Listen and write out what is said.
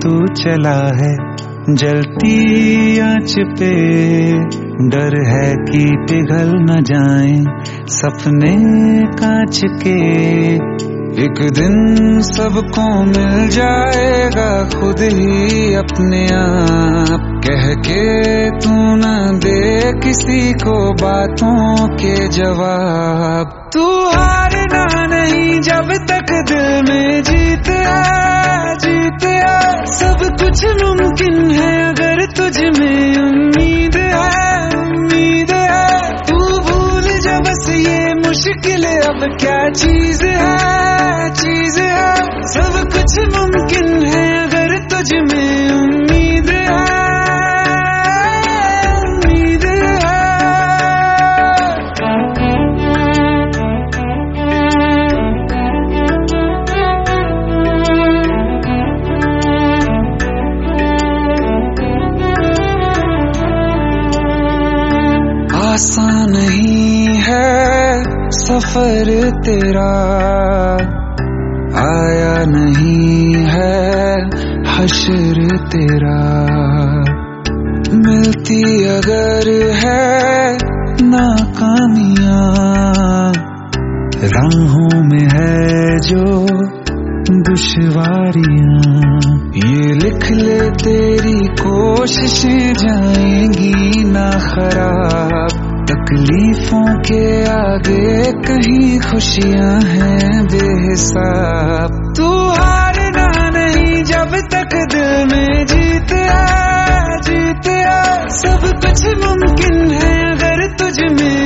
तू चला है जलती आंच पे, डर है कि पिघल न जाएं सपने कांच के। एक दिन सबको मिल जाएगा खुद ही अपने आप, कह के तू न दे किसी को बातों के जवाब। तू हारना नहीं जब तक दिल में जीत है, जीत है। सब कुछ मुमकिन है अगर तुझ में उम्मीद है, उम्मीद है। तू भूल जा बस ये मुश्किल अब क्या चीज है, चीज है। सब कुछ मुमकिन है अगर तुझ में उम्मीद है, उम्मीद है। आसान नहीं है सफर तेरा, आया नहीं है हश्र तेरा। मिलती अगर है नाकामियां, राहों में है जो दुश्वारियां। ये लिख ले तेरी कोशिशें जाएंगी ना खराब, तकलीफों के आगे कहीं खुशियां हैं बेहिसाब। तू हारना नहीं जब तक दिल में जीत है, जीत है। सब कुछ मुमकिन है अगर तुझ में